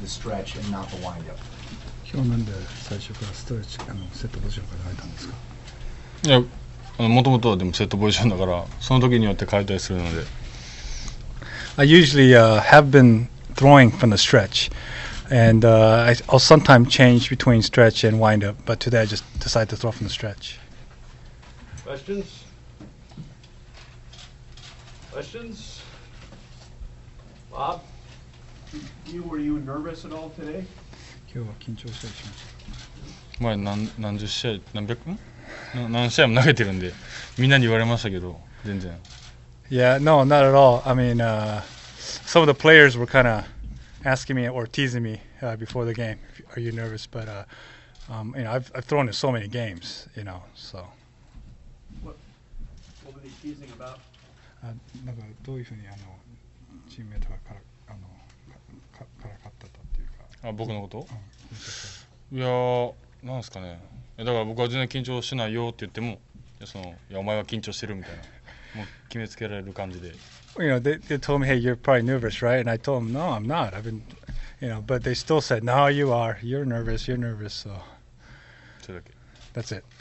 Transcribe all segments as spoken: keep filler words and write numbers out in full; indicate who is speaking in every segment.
Speaker 1: the stretch and not the windup.
Speaker 2: 今日なんで最初からストレッチあのセットポジションから変えたんですか？
Speaker 3: いや、もともとはでもセットポジションだからその時によって変えたりするので。
Speaker 2: I usually uh, have been throwing from the stretch, and uh, I, I'll sometimes change between stretch and windup, but today I just decided to throw from the stretch.
Speaker 4: Questions? Questions? Bob?
Speaker 1: You were you nervous at all today?
Speaker 2: 今日は緊張したりしました。
Speaker 3: 前何何十試合何百ん何試合も投げてるんでみんなに言われましたけど全然。
Speaker 2: Yeah, no, not at all. I mean, uh, some of the players were kind of asking me or teasing me uh, before the game. Are you nervous? But uh, um, you know, I've I've thrown in so many games, you know, so.
Speaker 4: What, what were they teasing about?
Speaker 2: あ、なんかどういうふうにあのチームメイトがからあのかからかったっていうか。
Speaker 3: あ、僕のこと？
Speaker 2: うん、
Speaker 3: いやー、なんですかね。だから僕は全然緊張しないよって言っても、いやそのいやお前は緊張してるみたいな。もう決めつけられる感じで。
Speaker 2: You know, they, they told me, hey, you're probably nervous, right? And I told them, no, I'm not. I've been, you know, but they still said, no, you are. You're nervous. You're nervous. So
Speaker 3: それだけ。
Speaker 2: that's it.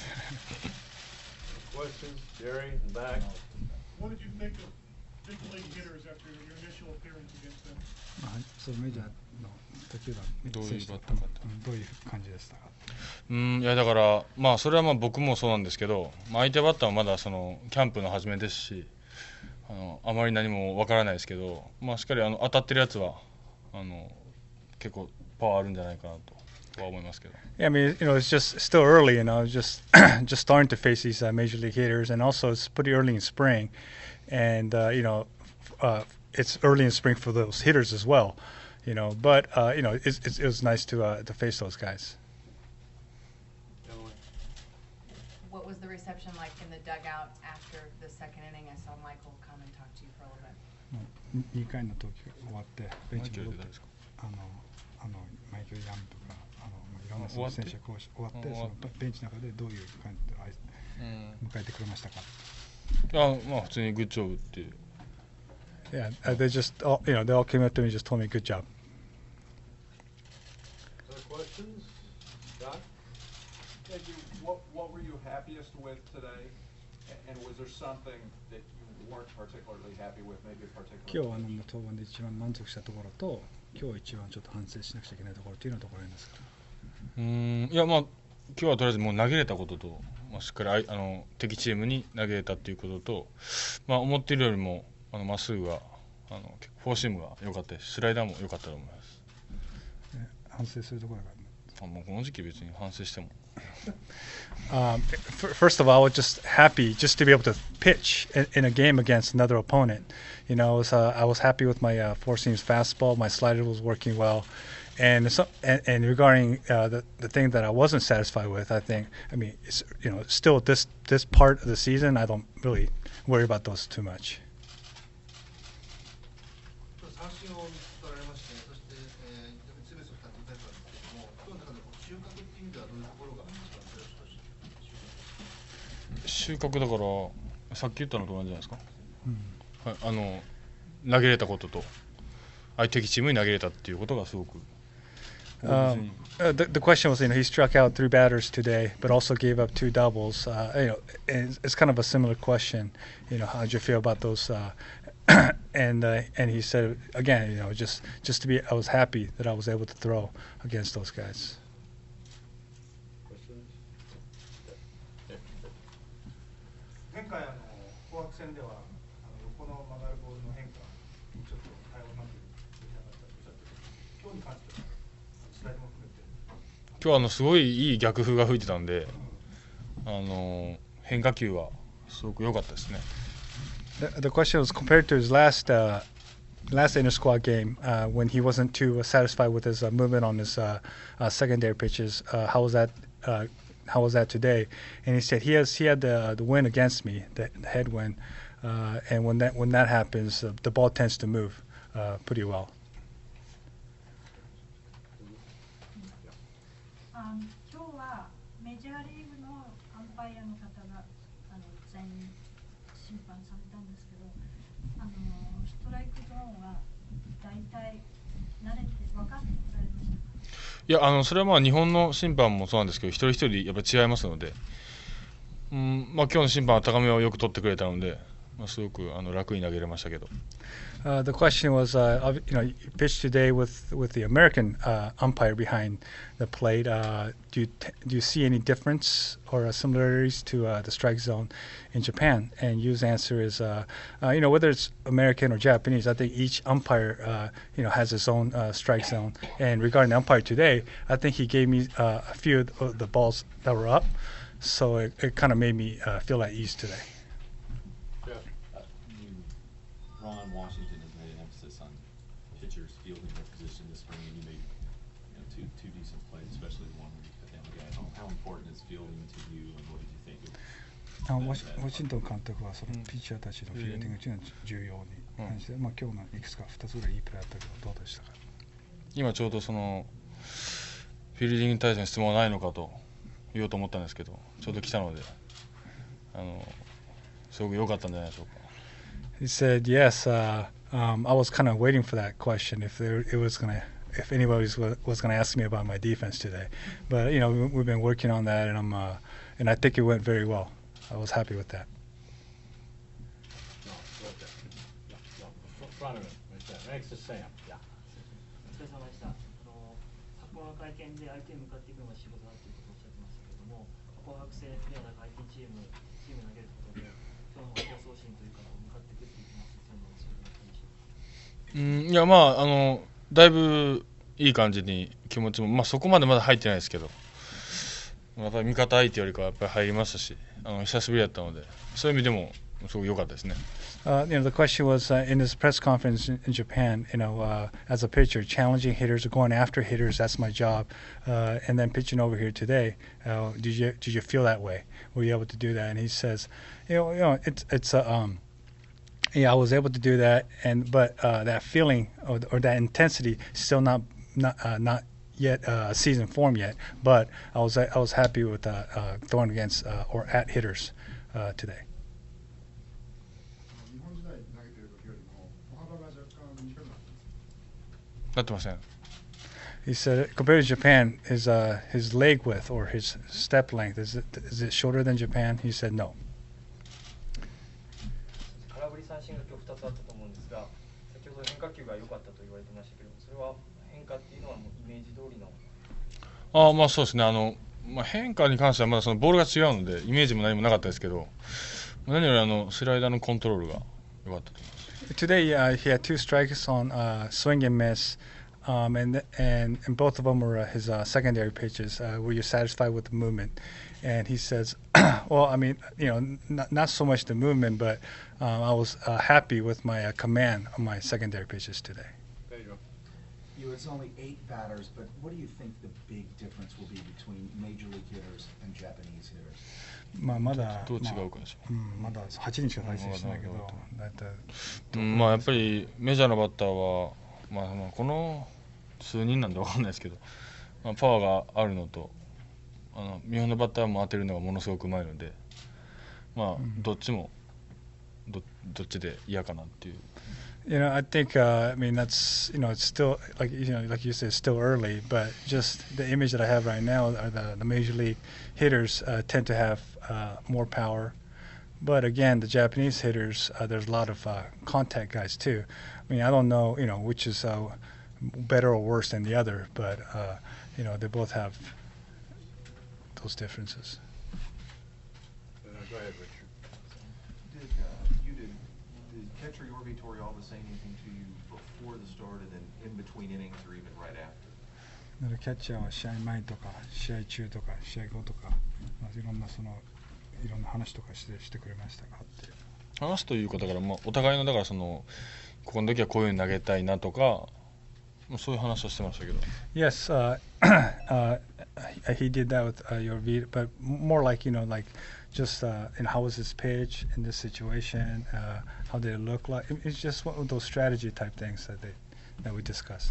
Speaker 4: Questions? Jerry, in the back.
Speaker 5: What did you think of big league hitters after your initial appearance against them?
Speaker 2: そうメジャーの時は
Speaker 3: どういうバッターかと。
Speaker 2: どういう感じでしたか？
Speaker 3: うん、いやだからまあそれはまあ僕もそうなんですけど、まあ、相手バッターはまだそのキャンプの初めですし、あのあまり何もわからないですけど、まあしっかりあの当たってるやつはあの結構パワーあるんじゃないかなとは思いますけど。
Speaker 2: Yeah, I mean, you know, it's just still early, you know, just just starting to face these uh, major league hitters, and also it's pretty early in spring, and uh, you know, uh, it's early in spring for those hitters as well, you know. But uh, you know, it's, it's, it was nice to uh, to face those guys.
Speaker 6: What was the reception like in the dugout after the second inning? I saw Michael come and talk to you for a little bit.
Speaker 2: にかいの時終わってベンチに戻ってあのあのマイケル・ヤンとかあのいろんな選手が終わってそのベンチの中でどういう感じで迎えてくれましたか？
Speaker 3: あ、まあ普通にグッジョブっていう。
Speaker 2: Yeah, uh, they just all, you know, they all came up to me and just told me good job.
Speaker 4: Other questions? John?
Speaker 1: Thank you. What what were you happiest with today? And was there something that you weren't particularly happy with, maybe a particular?
Speaker 2: 今日あの登板で一番満足したところと、今日一番ちょっと反省しなくちゃいけないところっていうのはどころですか？
Speaker 3: うーん、いやまあ今日はとりあえずもう投げれたことと、まあ、しっかりああの敵チームに投げれたっていうことと、まあ思っているよりもあのまっすぐがあのフォーシームが良かったです。スライダーも良かったと思います。
Speaker 2: 反省するところがある。
Speaker 3: もうこの時期別に反省しても。
Speaker 2: Um, first of all, I was just happy just to be able to pitch in, in a game against another opponent. You know, I was, uh, I was happy with my uh, four seams fastball. My slider was working well. And, so, and, and regarding uh, the, the thing that I wasn't satisfied with, I think, I mean, it's, you know, still this, this part of the season, I don't really worry about those too much.
Speaker 7: 三振を取られまして、そして、えー、ツーベースをふたつ打たれたんですけども、今日の中でこう収穫っていう意味ではどういうところが一番強い
Speaker 3: 収穫だからさっき言ったのと同じじゃないですか、
Speaker 2: うん、
Speaker 3: はい、あの投げれたことと相手チームに投げれたっていうことがすごく
Speaker 2: Um, uh, the, the question was, you know, he struck out three batters today, but also gave up two doubles. Uh, you know, it's, it's kind of a similar question. You know, how did you feel about those? Uh, and uh, and he said again, you know, just just to be, I was happy that I was able to throw against those guys.
Speaker 5: 前回あの紅白戦ではあの横の曲がるボールの変化にちょっと対応うまくできなかったとおっしゃって今日に関してはスライドも含めて
Speaker 3: 今日はあのすごいいい逆風が吹いてたんで、あの変化球はすごく良かったですね。
Speaker 2: The, the question was compared to his last uh, last inter squad game uh, when he wasn't too uh, satisfied with his uh, movement on his uh, uh, secondary pitches. Uh, how was that? Uh, how was that today? And he said he has he had the the win against me, the, the headwind, uh, and when that when that happens, uh, the ball tends to move uh, pretty well.
Speaker 8: Um, 今日はメジャーリーグのアンパイアの方があの全員審判されたんですけど、あのストライクゾーンはだいたい慣れて分かっておられましたか？
Speaker 3: いや、あのそれはまあ日本の審判もそうなんですけど、一人一人やっぱり違いますので、うんまあ、今日の審判は高めをよく取ってくれたので、まあ、すごくあの楽に投げれましたけど。
Speaker 2: Uh, the question was, uh, of- you know, you pitched today with with the American uh, umpire behind the plate. Uh, do you t- do you see any difference or uh, similarities to uh, the strike zone in Japan? And Yu's answer is, uh, uh, you know, whether it's American or Japanese, I think each umpire, uh, you know, has his own uh, strike zone. And regarding the umpire today, I think he gave me uh, a few of the balls that were up, so it, it kind of made me uh, feel at ease today.
Speaker 1: Jeff,
Speaker 9: Uh, you, Ron Washington has made an emphasis on pitchers fielding their position this spring, and you made you know, two two decent plays, especially the one where you put down the guy at home. How important is fielding to you, and what did you think of
Speaker 2: あワシワシントン監督はそのピッチャーたちのフィールディングというのは重要に関して、まあ、今日のいくつかふたつぐらいいいプレーあったけどどうでしたか？
Speaker 3: 今ちょうどそのフィールディングに対しての質問はないのかと言おうと思ったんですけど、ちょうど来たので、あのすごく良かったんじゃないでしょうか。
Speaker 2: He said, yes, uh, um, I was kind of waiting for that question if there, it was going to, if anybody was, was going to ask me about my defense today. But, you know, we, we've been working on that, and I'm, uh, and I think it went very well. I was happy with that.
Speaker 10: No, right there. Yeah, yeah, fr- front of it, right there. Next to Sam. Yeah.
Speaker 11: お疲れ様でした。あの昨今の会見で相手に向かっていくのが仕事だということをおっしゃってましたけれども、紅白戦ではなく相手チーム、チーム投げることで、今日の放送心というか、向かっていくっていう気持ちというのは強くなったりしますか？
Speaker 3: うんいやまああのだいぶいい感じに気持ちも、まあ、そこまでまだ入ってないですけど、やっぱり味方相手よりかはやっぱり入りましたし、あの久しぶりだったので、そういう意味でもすごく良かったですね。
Speaker 2: Uh, you know, the question was uh, in this press conference in, in Japan, you know, uh, as a pitcher, challenging hitters or going after hitters, that's my job. Uh, and then pitching over here today, uh, did you did you feel that way? Were you able to do that? And he says, you know, you know, it's it's a um, yeah, I was able to do that, and but uh, that feeling or, or that intensity still not not uh, not yet uh, season form yet. But I was I was happy with uh, uh, throwing against uh, or at hitters uh, today.
Speaker 5: 日本時代投げてる時よりも歩幅が若干短くなってます。
Speaker 3: なってません。
Speaker 2: He said, compared to Japan, his uh, his leg width or his step length is it is it shorter than Japan? He said no.
Speaker 11: 空振り三振が今日ふたつあったと思うんですが、先ほど変化球が良かったと言われてましたけど、それは変化っていうのはもうイメージ通りの。
Speaker 3: あまあそうですね。あのまあ、変化に関してはまだそのボールが違うのでイメージも何もなかったですけど、何よりあのスライダーのコントロールが良かったと思います。
Speaker 2: Today, uh, he had two strikes on uh, swing and miss, um, and and and both of them were uh, his uh, secondary pitches. Uh, were you satisfied with the movement? And he says, well, I mean, you know, not, not so much the movement, but um, I was uh, happy with my uh, command on my secondary pitches today.
Speaker 1: there you go.
Speaker 12: You, it's only eight batters, but what do you think the big difference will be between major league hitters and Japanese hitters?
Speaker 2: まあまだ
Speaker 3: どう違うかでしょう。
Speaker 2: まあうん、まだはちにんしか対戦してないけど、だいたい
Speaker 3: うんまあやっぱりメジャーのバッターは、まあ、まあこの数人なんで分かんないですけど、まあ、パワーがあるのとあの日本のバッターも当てるのがものすごくうまいので、まあどっちもどどっちで嫌かなっていう。
Speaker 2: You know, I think, uh, I mean, that's, you know, it's still, like, you know, like you said, it's still early, but just the image that I have right now are the, the major league hitters uh, tend to have uh, more power. But again, the Japanese hitters, uh, there's a lot of uh, contact guys too. I mean, I don't know, you know, which is uh, better or worse than the other, but, uh, you know, they both have those differences.
Speaker 1: Uh, go ahead, Richard.
Speaker 13: Did uh, you did did catcher Yorvi Torialba say anything to you before the start and then in between innings or even right after?
Speaker 2: だからキャッチャーは試合前とか試合中とか試合後とか、まあ、いろんなそのいろんな話とかしてしてくれましたかっていう。
Speaker 3: 話すというかだから、まあ、お互いのだからそのここの時はこういうふうに投げたいなとか、まあ、そういう話をしてましたけど。
Speaker 2: Yes, uh, uh, he did that with uh, Yorvi, but more like, you know, like just uh, you know, how was his pitch in this situation? Uh, how did it look like? It- It's just one of those strategy type things that they that we discussed.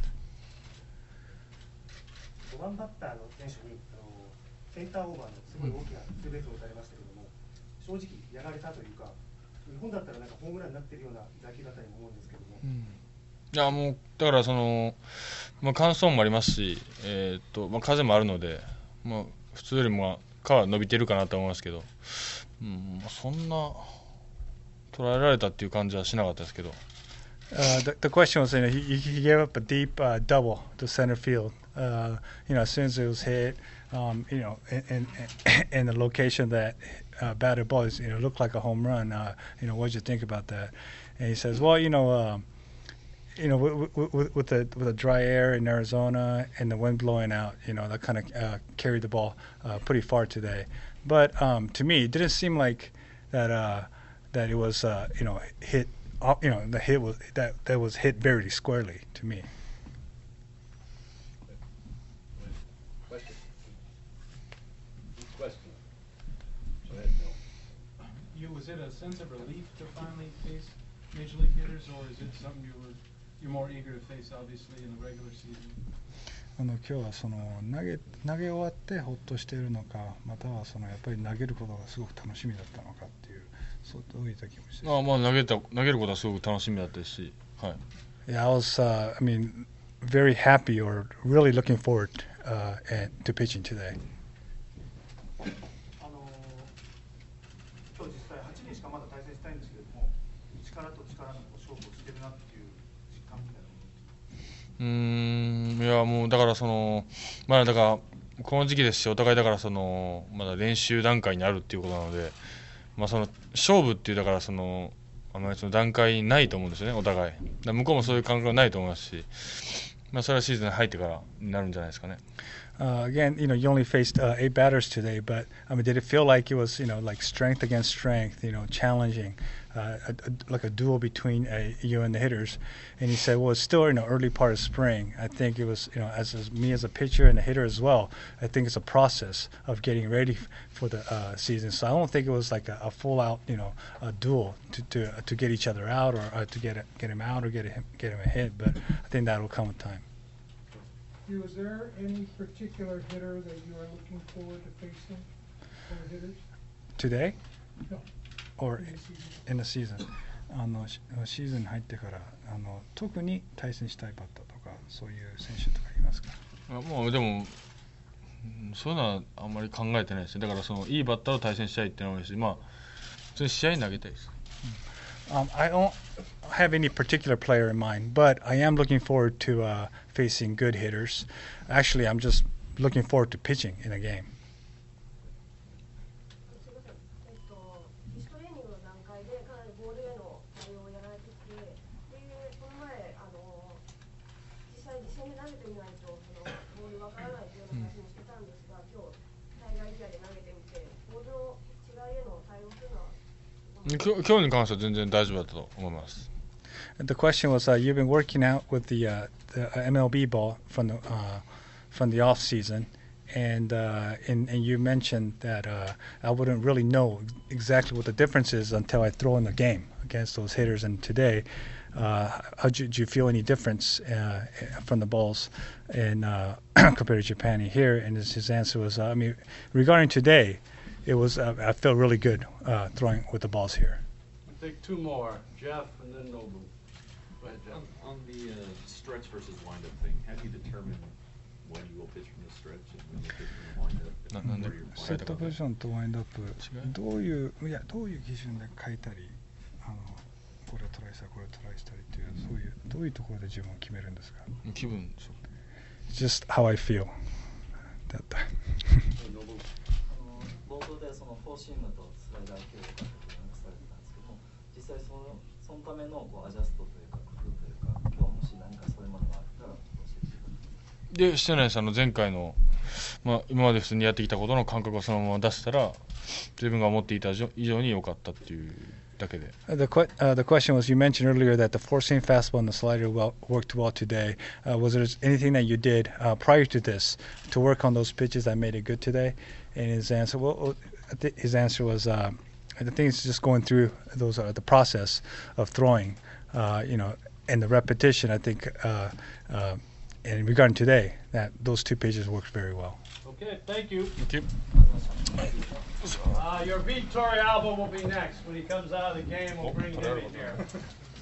Speaker 5: ごばんバッターの選手にあのセンターオーバーのすごい大きなツーベースを打たれましたけども、正直やられたというか、日本だったらなんかホームランになってるような打球だったように思うんですけども、
Speaker 3: うんいいやもうだからその、まあ、乾燥もありますし、えーっとまあ、風もあるので、まあ、普通よりも皮は伸びてるかなと思いますけど、うんまあ、そんな捉えられたっていう感じはしなかったですけど。
Speaker 2: Uh, the, the question was, you know, he, he gave up a deep uh, double to center field. Uh, you know, as soon as it was hit, um, you know, in, in, in the location that uh, batted ball, is, you know, looked like a home run. Uh, you know, what did you think about that? And he says, well, you know, um, you know, with, with, with the with the dry air in Arizona and the wind blowing out, you know, that kind of uh, carried the ball uh, pretty far today. But um, to me, it didn't seem like that uh, that it was, uh, you know, hit. You know, the hit was that that was hit very squarely to me.
Speaker 10: Question. Question. Go ahead, Bill.
Speaker 5: You, was it a sense of relief to finally face major league hitters, or is it something you were you're more eager to face, obviously, in the regular season?
Speaker 2: あの今日はその投げ投げ終わってほっとしているのか、またはそのやっぱり投げることがすごく楽しみだったのかっていう、そうどういった気持ちですか？
Speaker 3: あまあ投げた投げることはすごく楽しみだったし、はい。
Speaker 2: Yeah, I was, uh, I mean, very happy or really looking forward uh, and, to pitching today.
Speaker 5: あの今日実際はちにんしかまだ対戦したいんですけれども、力と力の勝負をしてるなっていう実感みたいなもの。
Speaker 3: うーんいやもうだからそのまだだからこの時期ですし、お互いだからそのまだ練習段階にあるっていうことなので、まあその勝負っていうだからそのあまりその段階ないと思うんですよね、お互い。だ向こうもそういう感覚はないと思いますし、まあそれはシーズンに入ってからになるんじゃないですかね。
Speaker 2: Uh, again, you know, you only faced uh, eight batters today, but I mean, did it feel like it was, you know, like strength against strength, you know, challenging, uh, a, a, like a duel between uh, you and the hitters? And he said, well, it's still, you know, early part of spring. I think it was, you know, as, as me as a pitcher and a hitter as well, I think it's a process of getting ready f- for the uh, season. So I don't think it was like a, a full out, you know, a duel to to, uh, to get each other out or uh, to get a, get him out or get him get him a hit. But I think that will come with time.
Speaker 14: Is there any particular hitter that you are looking forward to facing for hitters?
Speaker 2: Today?
Speaker 14: No.
Speaker 2: Or
Speaker 14: In the season.
Speaker 2: in the season? あのシシーズンに入ってからあの特に対戦したいバッターとかそういう選手とかいますか？
Speaker 3: あもうでもうんそういうのはあんまり考えてないですね。だからそのいいバッターと対戦したいっていうのもあるし、まあ普通に試合に投げたいです。
Speaker 2: Um, I don't have any particular player in mind, but I am looking forward to uh, facing good hitters. Actually, I'm just looking forward to pitching in a game.
Speaker 15: すみません、えっと、自主トレーニングの段階でかなりボールへの対応をやられてきて、でこの前あの実際実戦で投げてみないとそのボールわからないというような話もしてたんですが、今日対外試合で投げてみてボールの違いへの対応というのは。
Speaker 3: 今日今日に関しては全然大丈夫だったと思います。
Speaker 2: The question was, uh, you've been working out with the, uh, the M L B ball from the uh, from the off season, and uh, and, and you mentioned that uh, I wouldn't really know exactly what the difference is until I throw in the game against those hitters. And today, uh, how did you, did you feel any difference uh, from the balls in uh, compared to Japan here? And his, his answer was, uh, I mean, regarding today, it was uh, I felt really good uh, throwing with the balls here.
Speaker 10: We'll take two more, Jeff and then Nobu. Go ahead, Jeff.
Speaker 9: On, on the uh, stretch versus windup thing, how do you determine when you will pitch from the stretch and when you pitch from the windup?
Speaker 3: Na-なんで
Speaker 9: What are your
Speaker 2: セットポジションとワインドアップ
Speaker 3: 違う
Speaker 2: どういういやどういう基準で書いたりあのこれをトライしたこれをトライしたりっていうそういうどういうところで自分を決めるんですか？
Speaker 3: 気分でしょ。
Speaker 2: Just how I feel. That
Speaker 11: 冒頭でそのフォーシームとスライダー系とかって話されてたんですけども、実際そのそのためのこうアジャストというか工夫というか、今日もし何かそういうものがあったら教えてください。
Speaker 3: でしてないです。あの前回の、まあ、今まで普通にやってきたことの感覚をそのまま出したら自分が思っていた以上に良かったっていうだけで。
Speaker 2: The, que- uh, the question was, you mentioned earlier that the four-seam fastball and the slider well, worked well today. Uh, was there anything that you did uh, prior to this to work on those pitches that made it good today? And his answer, well, I thi- his answer was, uh, I think it's just going through those uh, the process of throwing, uh, you know, and the repetition. I think, uh, uh, and regarding today, that those two pitches worked very well.
Speaker 10: Okay, thank you.
Speaker 3: Thank you.
Speaker 10: Uh, your Vittorio Alba will be next. When he comes out of the game, we'll bring him in here.